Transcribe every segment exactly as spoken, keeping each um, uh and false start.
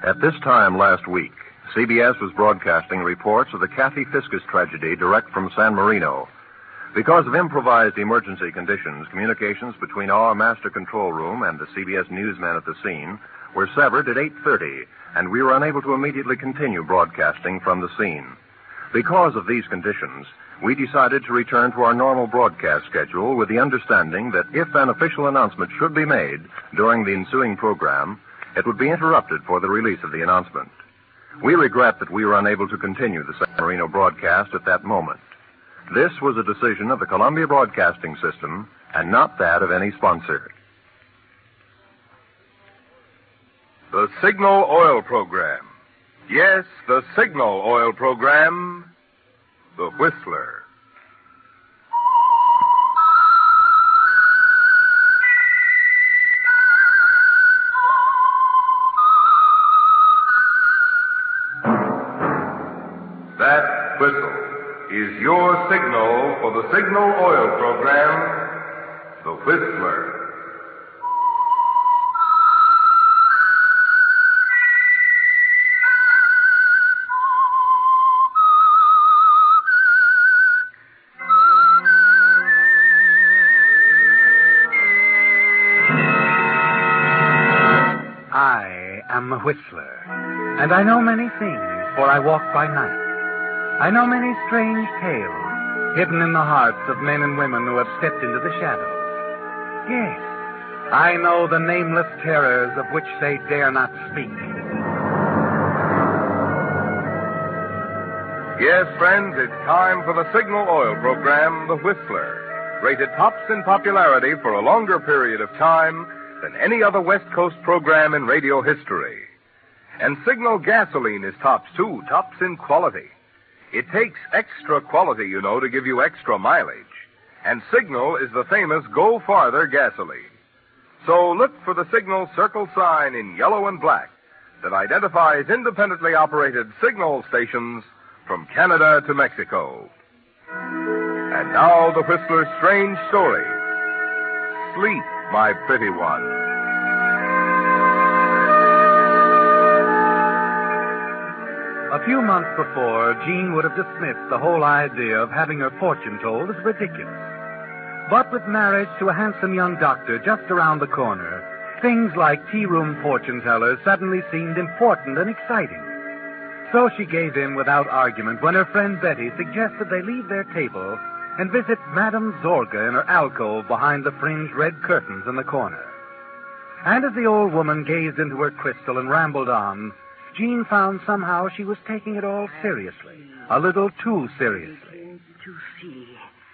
At this time last week, C B S was broadcasting reports of the Kathy Fiscus tragedy direct from San Marino. Because of improvised emergency conditions, communications between our master control room and the C B S newsman at the scene were severed at eight thirty, and we were unable to immediately continue broadcasting from the scene. Because of these conditions, we decided to return to our normal broadcast schedule with the understanding that if an official announcement should be made during the ensuing program, it would be interrupted for the release of the announcement. We regret that we were unable to continue the San Marino broadcast at that moment. This was a decision of the Columbia Broadcasting System and not that of any sponsor. The Signal Oil Program. Yes, the Signal Oil Program. The Whistler. That whistle is your signal for the Signal Oil Program, The Whistler. I am a whistler, and I know many things, for I walk by night. I know many strange tales hidden in the hearts of men and women who have stepped into the shadows. Yes, I know the nameless terrors of which they dare not speak. Yes, friends, it's time for the Signal Oil Program, The Whistler, rated tops in popularity for a longer period of time than any other West Coast program in radio history. And Signal gasoline is tops, too, tops in quality. It takes extra quality, you know, to give you extra mileage. And Signal is the famous Go Farther gasoline. So look for the Signal circle sign in yellow and black that identifies independently operated Signal stations from Canada to Mexico. And now the Whistler's strange story. Sleep, my pretty one. A few months before, Jean would have dismissed the whole idea of having her fortune told as ridiculous. But with marriage to a handsome young doctor just around the corner, things like tea-room fortune tellers suddenly seemed important and exciting. So she gave in without argument when her friend Betty suggested they leave their table and visit Madame Zorga in her alcove behind the fringed red curtains in the corner. And as the old woman gazed into her crystal and rambled on, Jean found somehow she was taking it all seriously, a little too seriously. To see.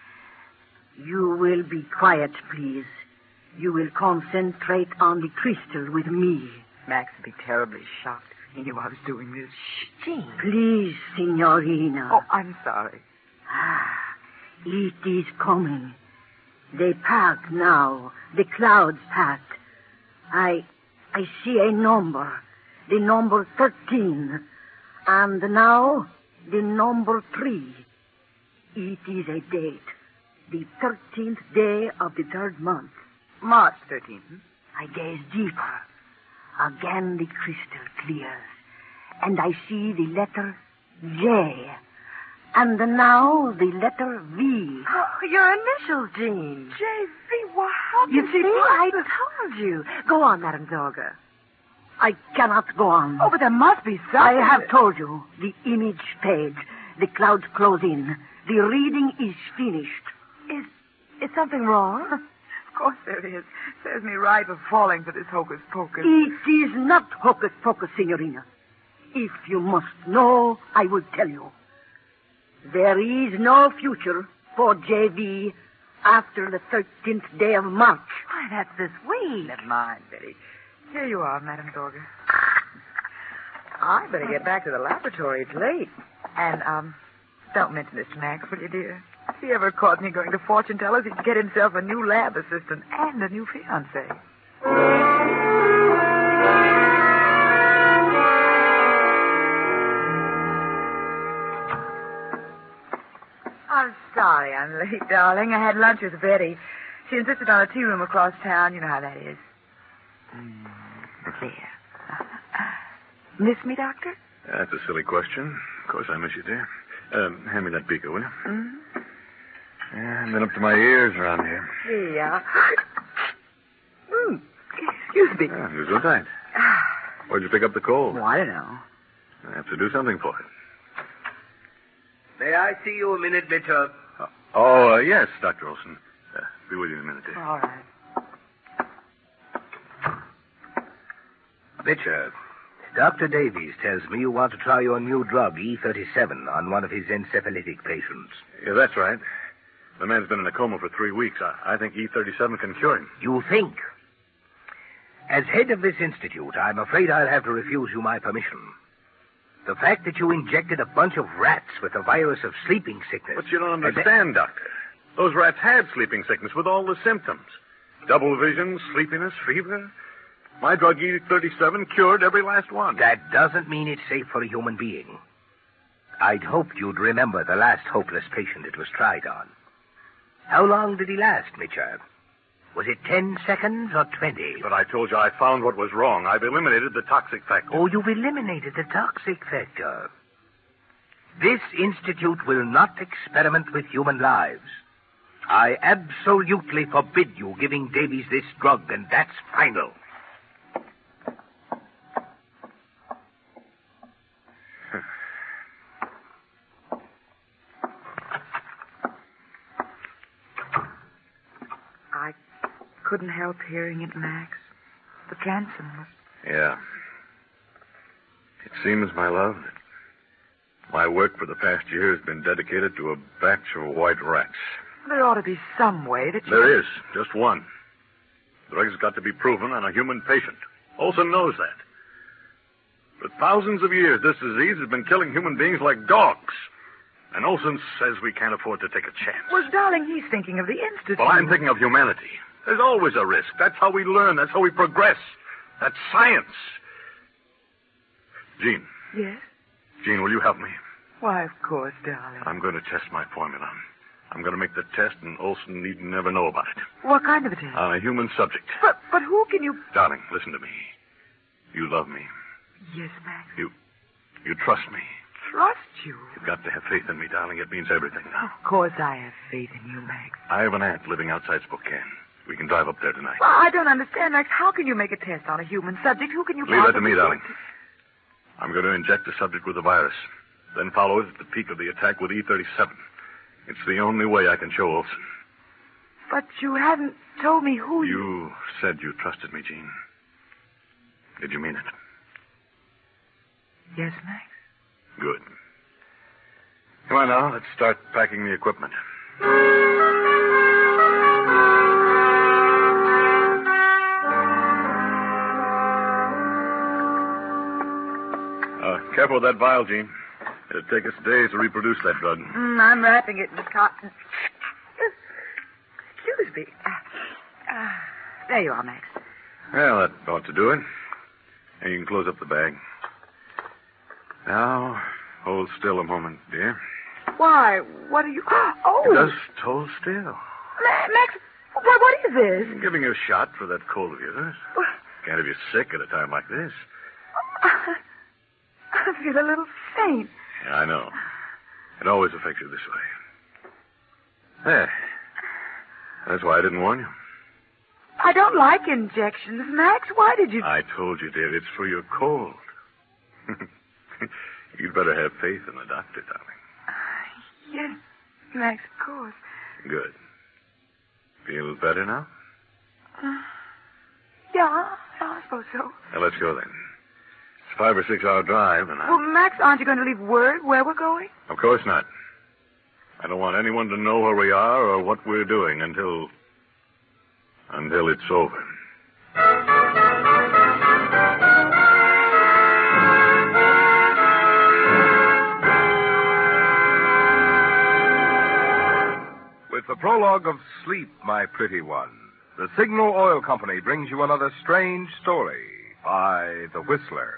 You will be quiet, please. You will concentrate on the crystal with me. Max would be terribly shocked if he knew I was doing this. Shh, Jean. Please, Signorina. Oh, I'm sorry. Ah, it is coming. They pack now. The clouds pack. I, I see a number. The number thirteen. And now, the number three. It is a date. The thirteenth day of the third month. March thirteenth. I gaze deeper. Again the crystal clears. And I see the letter J. And now the letter V. Oh, your initials, Jean. J V. Well, how can You see, I told you. Go on, Madame Zorga. I cannot go on. Oh, but there must be something. I have told you. The image fades. The clouds close in. The reading is finished. Is is something wrong? Of course there is. Serves me right for falling for this hocus pocus. It is not hocus pocus, Signorina. If you must know, I will tell you. There is no future for J V after the thirteenth day of March. Why, that's this week. Never mind, Betty. Here you are, Madame Zorga. I better get back to the laboratory. It's late. And, um, don't mention this to Max, will you, dear? If he ever caught me going to fortune tellers, he'd get himself a new lab assistant and a new fiancée. I'm sorry I'm late, darling. I had lunch with Betty. She insisted on a tea room across town. You know how that is. Mm, there. Miss me, Doctor? That's a silly question. Of course I miss you, dear. Um, hand me that beaker, will you? Mm-hmm. Yeah, I've been up to my ears around here. Yeah. Mm. Excuse me. Yeah, you so tight. Where'd you pick up the cold? Oh, I don't know. I have to do something for it. May I see you a minute, Mitchell? Uh, oh, uh, yes, Doctor Olson. Uh, be with you in a minute, dear. All right. Mitchell, Doctor Davies tells me you want to try your new drug, E thirty-seven, on one of his encephalitic patients. Yeah, that's right. The man's been in a coma for three weeks. I, I think E thirty-seven can cure him. You think? As head of this institute, I'm afraid I'll have to refuse you my permission. The fact that you injected a bunch of rats with the virus of sleeping sickness... But you don't understand, Doctor. Those rats had sleeping sickness with all the symptoms. Double vision, sleepiness, fever. My drug E thirty-seven cured every last one. That doesn't mean it's safe for a human being. I'd hoped you'd remember the last hopeless patient it was tried on. How long did he last, Mitchell? Was it ten seconds or twenty? But I told you I found what was wrong. I've eliminated the toxic factor. Oh, you've eliminated the toxic factor. This institute will not experiment with human lives. I absolutely forbid you giving Davies this drug, and that's final. I couldn't help hearing it, Max. The transom was... Yeah. It seems, my love, that my work for the past year has been dedicated to a batch of white rats. There ought to be some way that you... There is. Just one. The drug's got to be proven on a human patient. Olson knows that. For thousands of years, this disease has been killing human beings like dogs. And Olson says we can't afford to take a chance. Well, darling, he's thinking of the institute. Well, I'm thinking of humanity. There's always a risk. That's how we learn. That's how we progress. That's science. Jean. Yes? Jean, will you help me? Why, of course, darling. I'm going to test my formula. I'm going to make the test, and Olson need never know about it. What kind of a test? On a human subject. But, but who can you... Darling, listen to me. You love me. Yes, Max. You, you trust me. Trust you? You've got to have faith in me, darling. It means everything now. Of course I have faith in you, Max. I have an aunt living outside Spokane. We can drive up there tonight. Well, I don't understand, Max. How can you make a test on a human subject? Who can you Leave that to me, possibly... darling. I'm going to inject the subject with the virus, then follow it at the peak of the attack with E thirty-seven. It's the only way I can show Olson. But you haven't told me who you... You said you trusted me, Jean. Did you mean it? Yes, Max. Good. Come on now, let's start packing the equipment. Uh, careful with that vial, Jean. It'll take us days to reproduce that drug. Mm, I'm wrapping it in the cotton. Excuse me. Uh, uh, there you are, Max. Well, that ought to do it. And you can close up the bag. Now, hold still a moment, dear. Why, what are you... Oh! Just hold still. Ma- Max, what, what is this? I'm giving you a shot for that cold of yours. Can't have you sick at a time like this. I feel a little faint. Yeah, I know. It always affects you this way. There. That's why I didn't warn you. I don't like injections, Max. Why did you... I told you, dear, it's for your cold. You'd better have faith in the doctor, darling. Yes, Max, of course. Good. Feel better now? Uh, yeah, yeah, I suppose so. Now, let's go then. It's a five or six hour drive, and I... Well, Max, aren't you going to leave word where we're going? Of course not. I don't want anyone to know where we are or what we're doing until... until it's over. With the prologue of Sleep, My Pretty One, the Signal Oil Company brings you another strange story by The Whistler.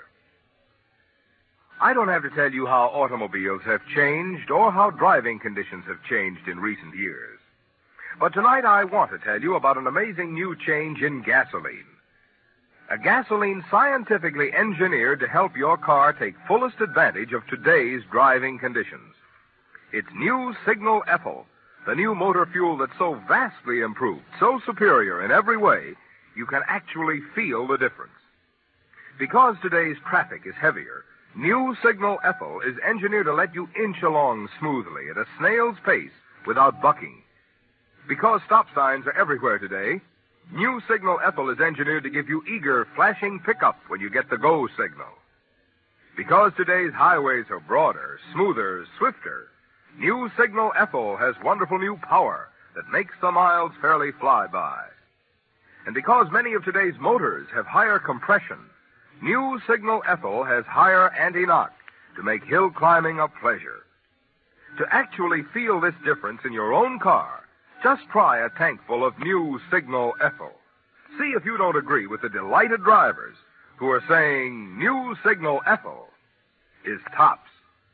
I don't have to tell you how automobiles have changed or how driving conditions have changed in recent years. But tonight I want to tell you about an amazing new change in gasoline. A gasoline scientifically engineered to help your car take fullest advantage of today's driving conditions. It's new Signal Ethyl, the new motor fuel that's so vastly improved, so superior in every way, you can actually feel the difference. Because today's traffic is heavier, new Signal Ethyl is engineered to let you inch along smoothly at a snail's pace without bucking. Because stop signs are everywhere today, new Signal Ethyl is engineered to give you eager, flashing pickup when you get the go signal. Because today's highways are broader, smoother, swifter, new Signal Ethyl has wonderful new power that makes the miles fairly fly by. And because many of today's motors have higher compression, new Signal Ethyl has higher anti-knock to make hill climbing a pleasure. To actually feel this difference in your own car, just try a tank full of new Signal Ethyl. See if you don't agree with the delighted drivers who are saying new Signal Ethyl is tops.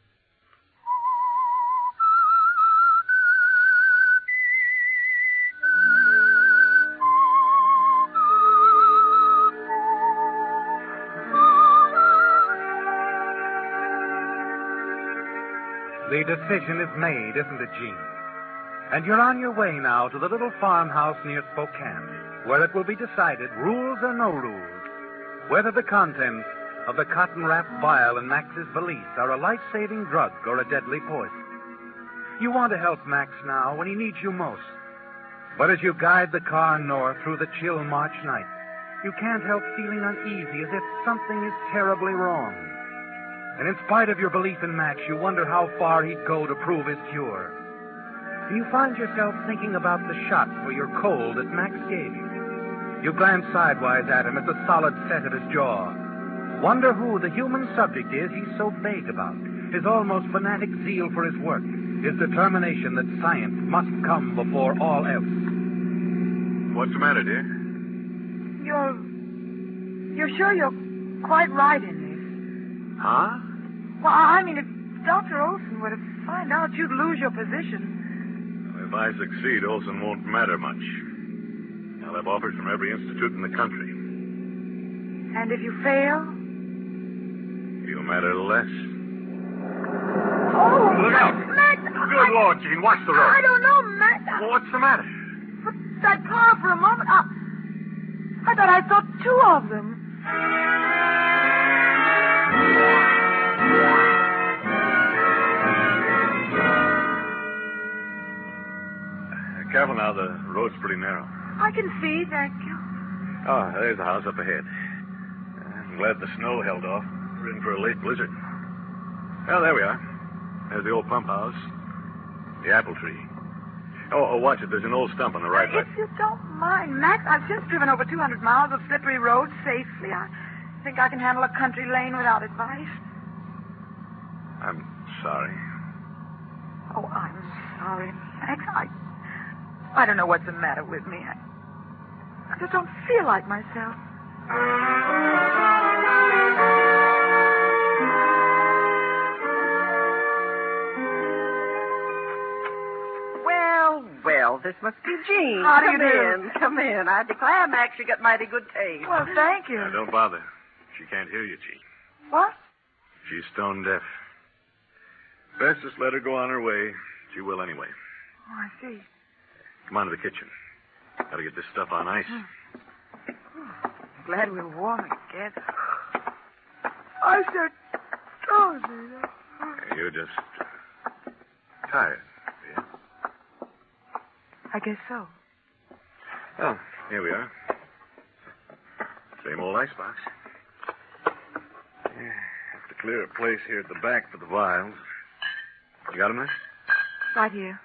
The decision is made, isn't it, Gene? And you're on your way now to the little farmhouse near Spokane, where it will be decided, rules or no rules, whether the contents of the cotton-wrapped vial in Max's valise are a life-saving drug or a deadly poison. You want to help Max now when he needs you most. But as you guide the car north through the chill March night, you can't help feeling uneasy as if something is terribly wrong. And in spite of your belief in Max, you wonder how far he'd go to prove his cure. And you find yourself thinking about the shot for your cold that Max gave you. You glance sidewise at him at the solid set of his jaw. Wonder who the human subject is he's so vague about. His almost fanatic zeal for his work. His determination that science must come before all else. What's the matter, dear? You're... You're sure you're quite right in this? Huh? Well, I mean, if Doctor Olson were to find out, you'd lose your position. If I succeed, Olson won't matter much. I'll have offers from every institute in the country. And if you fail? You'll matter less. Oh, Look out! Max! Good I, Lord, Gene, watch the road. I don't know, Max. I, Well, what's the matter? that car for a moment. I, I thought I saw two of them. Careful now, the road's pretty narrow. I can see, thank you. Oh, there's the house up ahead. I'm glad the snow held off. We're in for a late blizzard. Well, there we are. There's the old pump house. The apple tree. Oh, oh, watch it. There's an old stump on the right. If you don't mind, Max, I've just driven over two hundred miles of slippery roads safely. I think I can handle a country lane without advice. I'm sorry. Oh, I'm sorry, Max. I... I don't know what's the matter with me. I, I just don't feel like myself. Well, well, this must be Jean. How do come you do? in, come in. I declare, Max, you got mighty good taste. Well, thank you. Now, don't bother. She can't hear you, Gene. What? She's stone deaf. Best just let her go on her way. She will anyway. Oh, I see. Come on to the kitchen. Gotta get this stuff on ice. Oh, glad we're warm together. I said, oh, Hey, you're just uh, tired, dear. I guess so. Oh, here we are. Same old icebox. Yeah, have to clear a place here at the back for the vials. You got them there? Right here.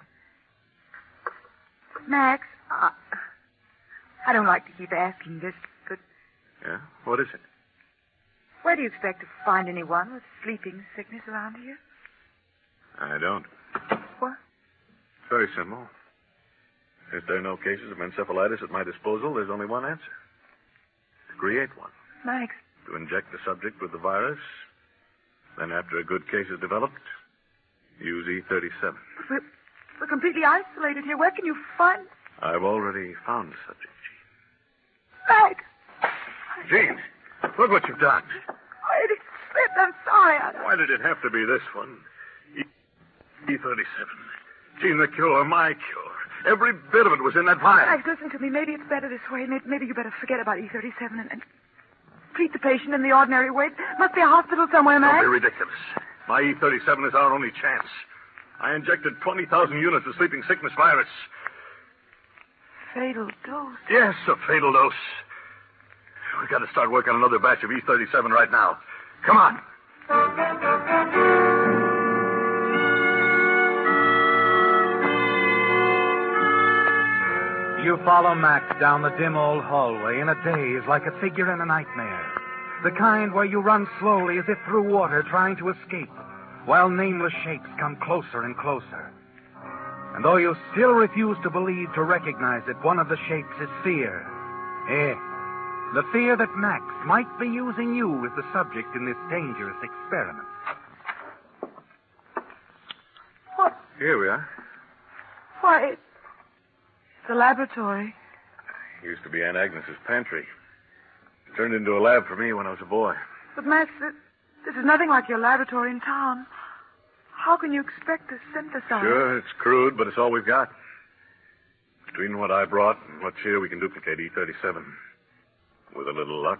Max, I, I don't like to keep asking this, but Yeah? What is it? where do you expect to find anyone with sleeping sickness around here? I don't. What? It's very simple. If there are no cases of encephalitis at my disposal, there's only one answer. To create one. Max. To inject the subject with the virus. Then after a good case is developed, use E thirty-seven. We're, we're completely isolated here. Where can you find... I've already found the subject, Gene. Max! I, Jean, look what you've done. Oh, it slipped. I'm sorry. I... Why did it have to be this one? E thirty-seven. Jean, the cure, my cure. Every bit of it was in that vial. Max, listen to me. Maybe it's better this way. Maybe, maybe you better forget about E thirty-seven and, and treat the patient in the ordinary way. Must be a hospital somewhere, Max. Don't be ridiculous. My E thirty-seven is our only chance. I injected twenty thousand units of sleeping sickness virus. Fatal dose. Yes, a fatal dose. We've got to start work on another batch of E thirty-seven right now. Come on. You follow Max down the dim old hallway in a daze like a figure in a nightmare. The kind where you run slowly as if through water trying to escape, while nameless shapes come closer and closer. And though you still refuse to believe, to recognize it, one of the shapes is fear. Eh, the fear that Max might be using you as the subject in this dangerous experiment. What? Here we are. Why, it's the laboratory. It used to be Aunt Agnes's pantry. It turned into a lab for me when I was a boy. But, Max, this, this is nothing like your laboratory in town. How can you expect to synthesize? Sure, it's crude, but it's all we've got. Between what I brought and what's here, we can duplicate E thirty-seven. With a little luck.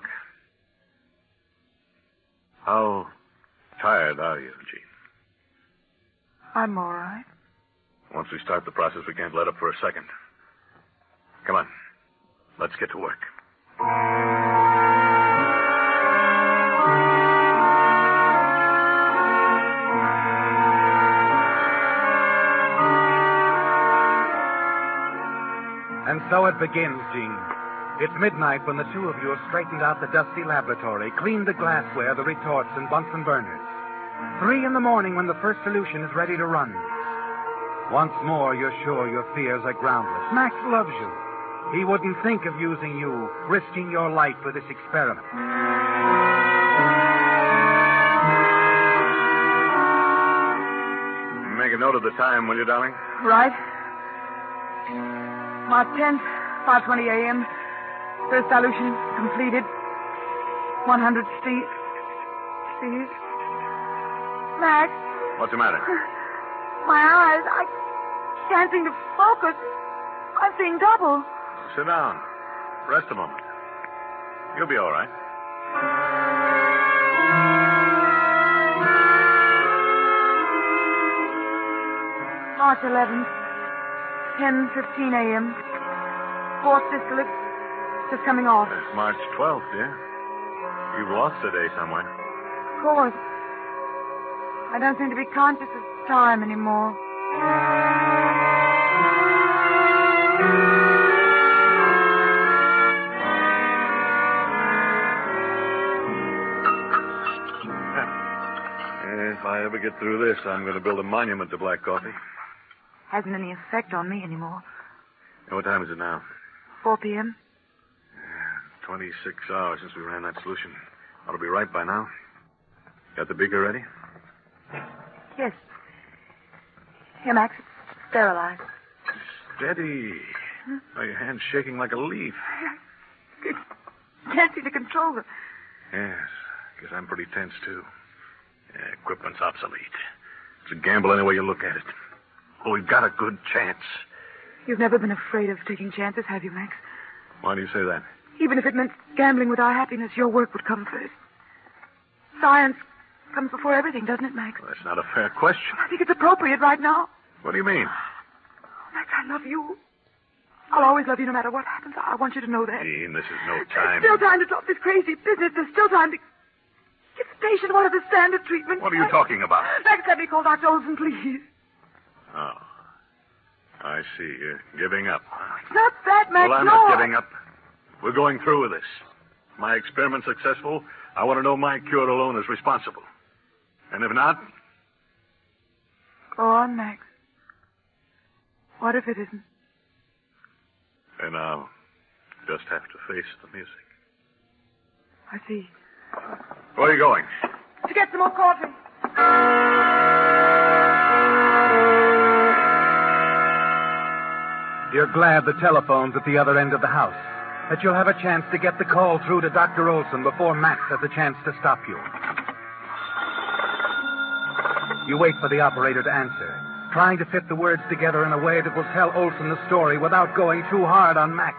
How tired are you, Jean? I'm all right. Once we start the process, we can't let up for a second. Come on. Let's get to work. And so it begins, Jean. It's midnight when the two of you have straightened out the dusty laboratory, cleaned the glassware, the retorts, and Bunsen burners. Three in the morning when the first solution is ready to run. Once more, you're sure your fears are groundless. Max loves you. He wouldn't think of using you, risking your life for this experiment. Make a note of the time, will you, darling? Right. March tenth, five twenty a.m. First solution completed. one hundred C. C's. Max. What's the matter? My eyes, I can't seem to focus. I'm seeing double. Sit down. Rest a moment. You'll be all right. March eleventh, ten fifteen a.m. Fourth distillate just coming off. It's March twelfth, dear. You've lost a day somewhere. Of course. I don't seem to be conscious of time anymore. If I ever get through this, I'm going to build a monument to black coffee. Hasn't any effect on me anymore. And what time is it now? four p.m. Yeah, twenty-six hours since we ran that solution. Ought to be right by now. Got the beaker ready? Yes. Here, Max. It's sterilized. Steady. Hmm? Oh, your hand's shaking like a leaf. Can't seem to control it. Yes, because I'm pretty tense, too. Yeah, equipment's obsolete. It's a gamble any way you look at it. But we've got a good chance. You've never been afraid of taking chances, have you, Max? Why do you say that? Even if it meant gambling with our happiness, your work would come first. Science comes before everything, doesn't it, Max? Well, that's not a fair question. I think it's appropriate right now. What do you mean? Max, I love you. I'll always love you no matter what happens. I want you to know that. Jean, this is no time. There's still time to drop this crazy business. There's still time to give the patient one of the standard treatments. What are you talking about? Max, let me call Doctor Olson, please. Oh. I see. You're giving up. It's not that, Max. Well, I'm no. not giving up. We're going through with this. My experiment successful, I want to know my cure alone is responsible. And if not... Go on, Max. What if it isn't? Then I'll just have to face the music. I see. Where are you going? To get some more coffee. You're glad the telephone's at the other end of the house. that you'll have a chance to get the call through to Doctor Olson before Max has a chance to stop you. You wait for the operator to answer, trying to fit the words together in a way that will tell Olson the story without going too hard on Max.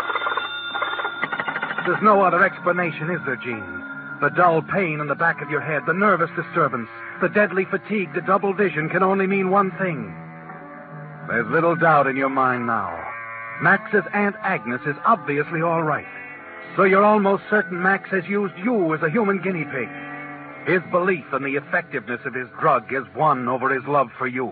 There's no other explanation, is there, Gene? The dull pain in the back of your head, the nervous disturbance, the deadly fatigue, the double vision can only mean one thing. There's little doubt in your mind now. Max's Aunt Agnes is obviously all right. So you're almost certain Max has used you as a human guinea pig. His belief in the effectiveness of his drug has won over his love for you.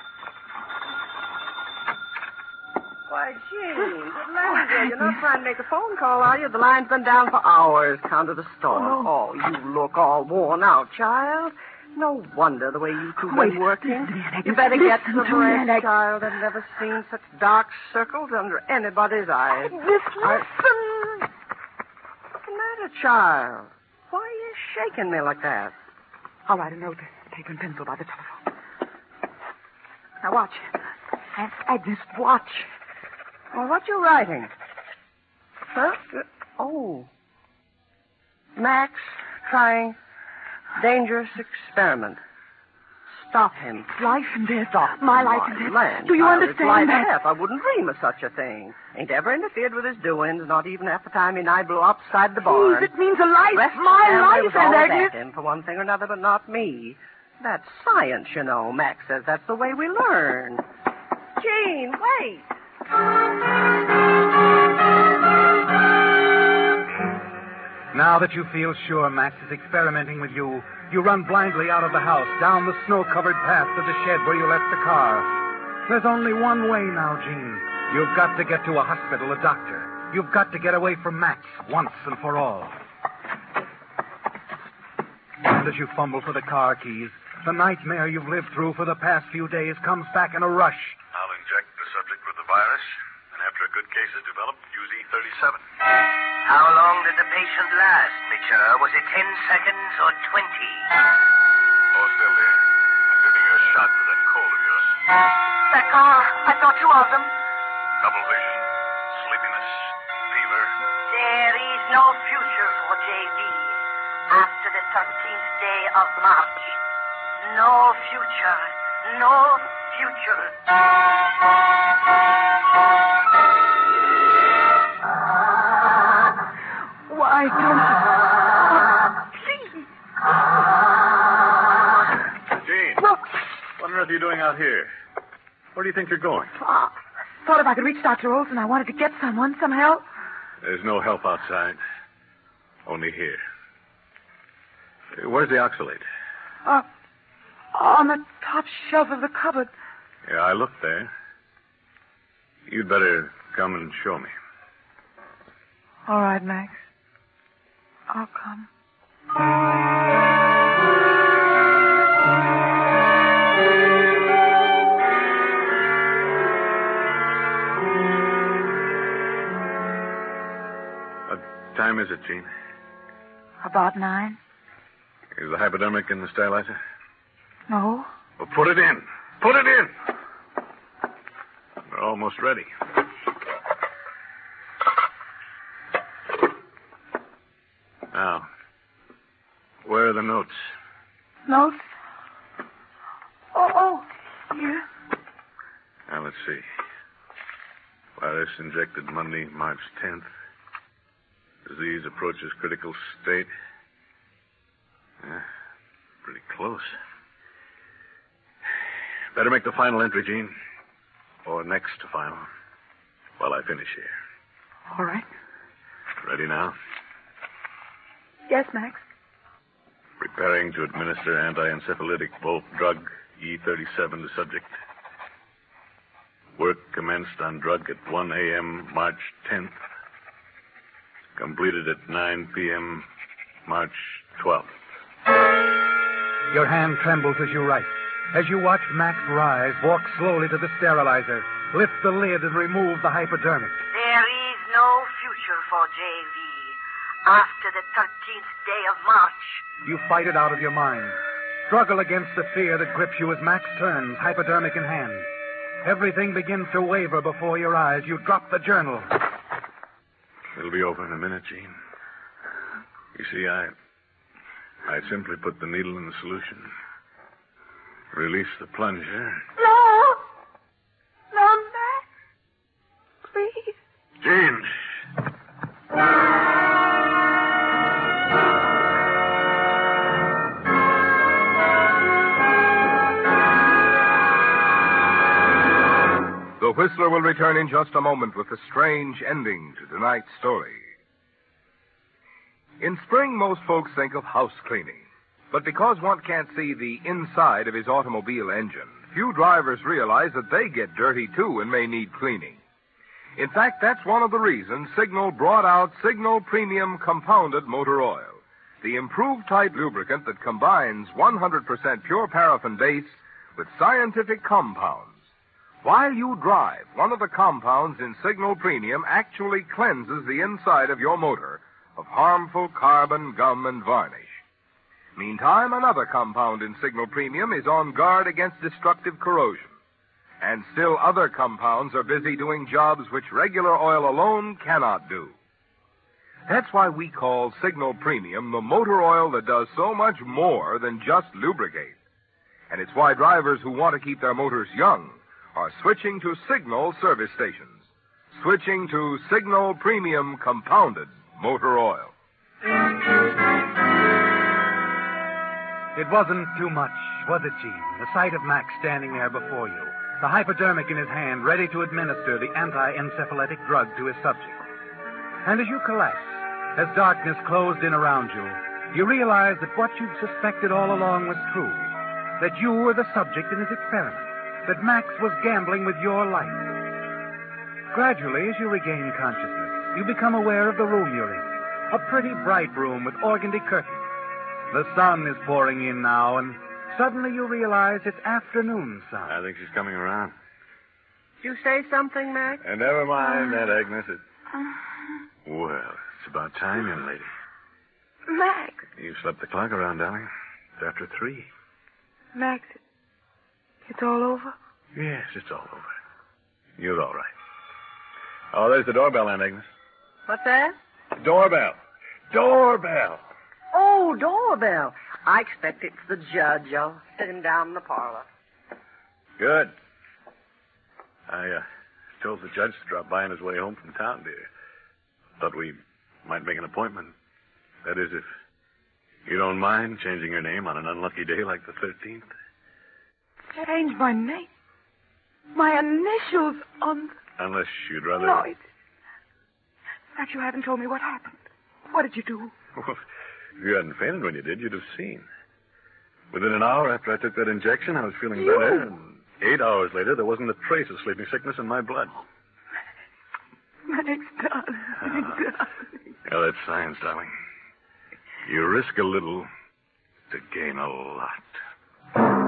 Why, Gene, good land, you're not trying to make a phone call, are you? The line's been down for hours, count of the storm. Oh, you look all worn out, child. No wonder the way you two been working. You better get some rest, child. I've never seen such dark circles under anybody's eyes. Listen. I... What's the matter, child? Why are you shaking me like that? I'll write a note. Paper and pencil by the telephone. Now watch. Aunt Agnes, watch. Well, what you writing? Huh? Oh. Max trying dangerous experiment. Stop him. Life and death. Stop My him, life and death. Land, Do you child, understand it's life that? and death. I wouldn't dream of such a thing. Ain't ever interfered with his doings, not even half the time he and I blew upside the barn. Please, it means a life. Rest My family life, was Aunt always Agnes. at him for one thing or another, but not me. That's science, you know. Max says that's the way we learn. Gene, wait. Now that you feel sure Max is experimenting with you, you run blindly out of the house, down the snow-covered path to the shed where you left the car. There's only one way now, Gene. You've got to get to a hospital, a doctor. You've got to get away from Max once and for all. And as you fumble for the car keys, the nightmare you've lived through for the past few days comes back in a rush. I'll inject the subject with the virus, and after a good case is developed, use E thirty-seven. How long did the patient last, Mitchell? Was it ten seconds or twenty? Hold still, dear. I'm giving you a shot for that cold of yours. That car. I saw two of them. Double vision, sleepiness, fever. There is no future for J V after the thirteenth day of March. No future. No future. Why don't you... Oh, please. Gene, Look. what on earth are you doing out here? Where do you think you're going? Uh, thought if I could reach Doctor Olson, I wanted to get someone, some help. There's no help outside. Only here. Where's the oxalate? Uh, on the top shelf of the cupboard. Yeah, I looked there. You'd better come and show me. All right, Max. I'll come. What time is it, Gene? About nine? Is the hypodermic in the sterilizer? No. Well, put it in. Put it in. We're almost ready. Now, where are the notes? Notes? Oh, oh, here. Now, let's see. Virus injected Monday, March tenth. Disease approaches critical state. Yeah, pretty close. Better make the final entry, Gene. Or next to final. While I finish here. All right. Ready now? Yes, Max. Preparing to administer anti-encephalitic volt drug E thirty-seven to subject. Work commenced on drug at one a.m. March tenth. Completed at nine p.m. March twelfth. Your hand trembles as you write. As you watch Max rise, walk slowly to the sterilizer, lift the lid and remove the hypodermic. There is no future for J V after the thirteenth day of March. You fight it out of your mind. Struggle against the fear that grips you as Max turns, hypodermic in hand. Everything begins to waver before your eyes. You drop the journal. The It'll be over in a minute, Jean. You see, I... I simply put the needle in the solution. Release the plunger. No! No, Max. Please. Jean! The Whistler will return in just a moment with a strange ending to tonight's story. In spring, most folks think of house cleaning. But because one can't see the inside of his automobile engine, few drivers realize that they get dirty too and may need cleaning. In fact, that's one of the reasons Signal brought out Signal Premium Compounded Motor Oil, the improved type lubricant that combines one hundred percent pure paraffin base with scientific compounds. While you drive, one of the compounds in Signal Premium actually cleanses the inside of your motor of harmful carbon, gum, and varnish. Meantime, another compound in Signal Premium is on guard against destructive corrosion. And still other compounds are busy doing jobs which regular oil alone cannot do. That's why we call Signal Premium the motor oil that does so much more than just lubricate. And it's why drivers who want to keep their motors young are switching to Signal service stations. Switching to Signal Premium Compounded Motor Oil. It wasn't too much, was it, Gene? The sight of Max standing there before you, the hypodermic in his hand, ready to administer the anti-encephalitic drug to his subject. And as you collapsed, as darkness closed in around you, you realized that what you'd suspected all along was true, that you were the subject in his experiment, that Max was gambling with your life. Gradually, as you regain consciousness, you become aware of the room you're in, a pretty bright room with organdy curtains. The sun is pouring in now, and suddenly you realize it's afternoon sun. I think she's coming around. Did you say something, Max? And never mind that, Agnes. It... Well, it's about time, young lady. Max. You've slept the clock around, darling. It's after three. Max, it's all over? Yes, it's all over. You're all right. Oh, there's the doorbell, Aunt Agnes. What's that? Doorbell. Doorbell. Oh, doorbell. I expect it's the judge. I'll sit him down in the parlor. Good. I uh, told the judge to drop by on his way home from town, dear. Thought we might make an appointment. That is, if you don't mind changing your name on an unlucky day like the thirteenth. Change my name? My initials on... Unless you'd rather... No, it's... Max, you haven't told me what happened. What did you do? Well, if you hadn't fainted when you did, you'd have seen. Within an hour after I took that injection, I was feeling You? better. And eight hours later, there wasn't a trace of sleeping sickness in my blood. Max, darling, darling. Well, that's science, darling. You risk a little to gain a lot.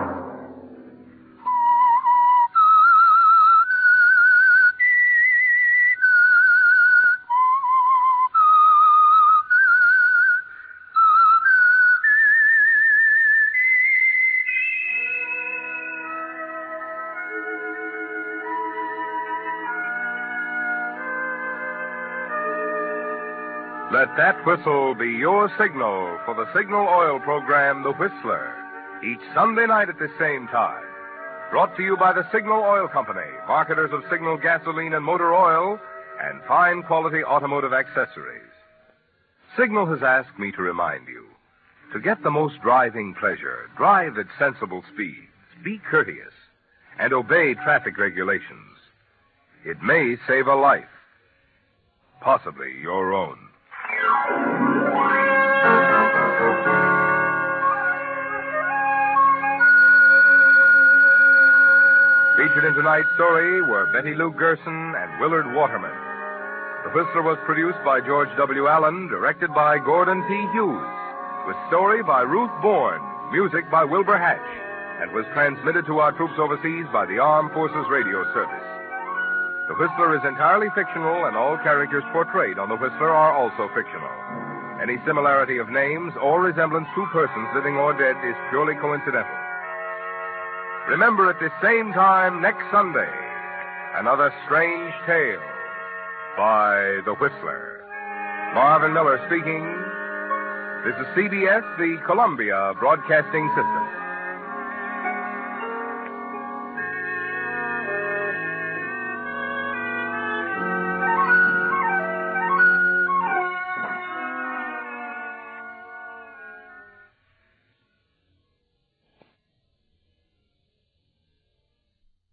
Let that whistle be your signal for the Signal Oil program, The Whistler, each Sunday night at the same time. Brought to you by the Signal Oil Company, marketers of Signal gasoline and motor oil, and fine quality automotive accessories. Signal has asked me to remind you, to get the most driving pleasure, drive at sensible speeds, be courteous, and obey traffic regulations. It may save a life, possibly your own. Featured in tonight's story were Betty Lou Gerson and Willard Waterman. The Whistler was produced by George W. Allen, directed by Gordon T. Hughes, with story by Ruth Bourne, music by Wilbur Hatch, and was transmitted to our troops overseas by the Armed Forces Radio Service. The Whistler is entirely fictional, and all characters portrayed on The Whistler are also fictional. Any similarity of names or resemblance to persons living or dead is purely coincidental. Remember at this same time next Sunday, another strange tale by The Whistler. Marvin Miller speaking. This is C B S, the Columbia Broadcasting System.